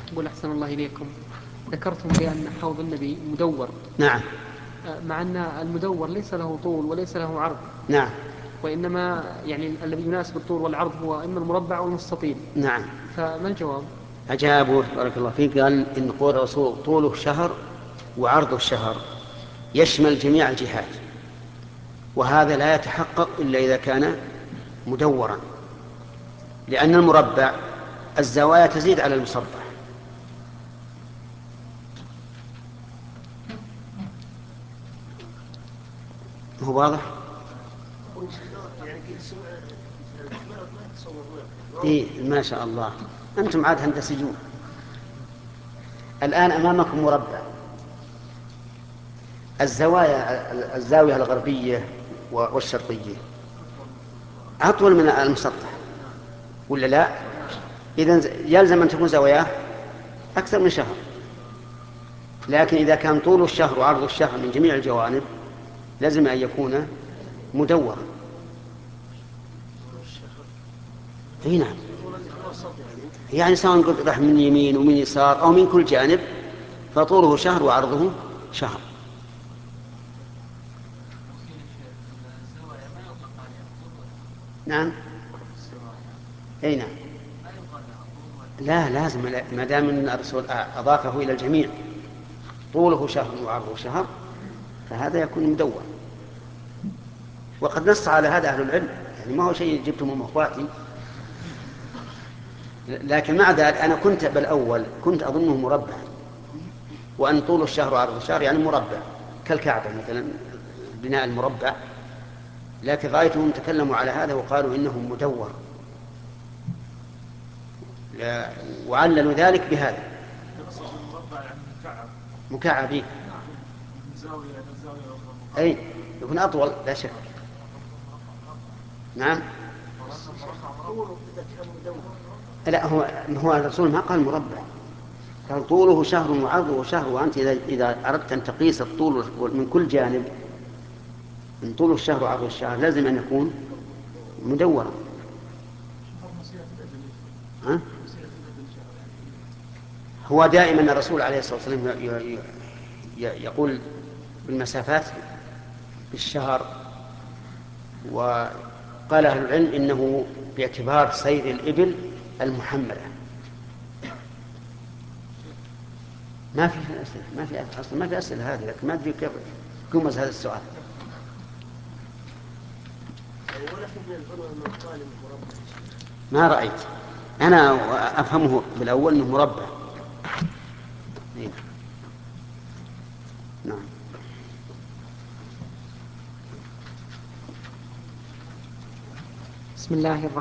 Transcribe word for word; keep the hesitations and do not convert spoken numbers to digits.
قل أحسن الله إليكم. ذكرتم بأن حوض النبي مدور. نعم. مع أن المدور ليس له طول وليس له عرض. نعم. وإنما يعني الذي يناسب الطول والعرض هو إما المربع أو المستطيل. نعم. فما الجواب؟ أجابه بارك الله فيك، قال إن قول الرسول طوله شهر وعرضه شهر يشمل جميع الجهات، وهذا لا يتحقق إلا إذا كان مدورا، لأن المربع الزوايا تزيد على المسطح. هو واضح؟ إيه ما شاء الله، أنتم عاد هندسيون. الآن أمامكم مربع، الزوايا الزاوية الغربية والشرقية أطول من المسطح ولا لا؟ إذن يلزم أن تكون زواياه أكثر من شهر. لكن إذا كان طول الشهر وعرض الشهر من جميع الجوانب لازم أن يكون مدورا. اي نعم، يعني سواء قلت راح من يمين ومن يسار أو من كل جانب فطوله شهر وعرضه شهر. نعم. اي نعم. لا لازم، ما دام ان الرسول اضافه الى الجميع طوله شهر وعرضه شهر فهذا يكون مدور. وقد نص على هذا اهل العلم، يعني ما هو شيء جبتم من اخواتي. لكن مع ذلك انا كنت بالاول كنت اظنه مربع، وان طول الشهر وعرض الشهر يعني مربع كالكعبه مثلا، بناء المربع. لكن رايتهم تكلموا على هذا وقالوا انه مدور، وعللوا ذلك بهذا. مكعب. إيه؟ اي يكون اطول لا شك. نعم. لا هو هو الرسول ما قال مربع، قال طوله شهر وعرضه شهر. وانت اذا اذا اردت ان تقيس الطول من كل جانب من طول الشهر وعرض الشهر لازم ان يكون مدورا. ها؟ هو دائما الرسول عليه الصلاه والسلام يقول بالمسافات بالشهر. وقال أهل العلم إنه باعتبار سير الإبل المحملة. ما في أسئلة، ما في أصلا ما في أسئلة هذه، لكن ما أدري كيف كمز هذا السؤال. ما رأيت أنا أفهمه بالأول أنه مربع. نعم. بسم الله الرحمن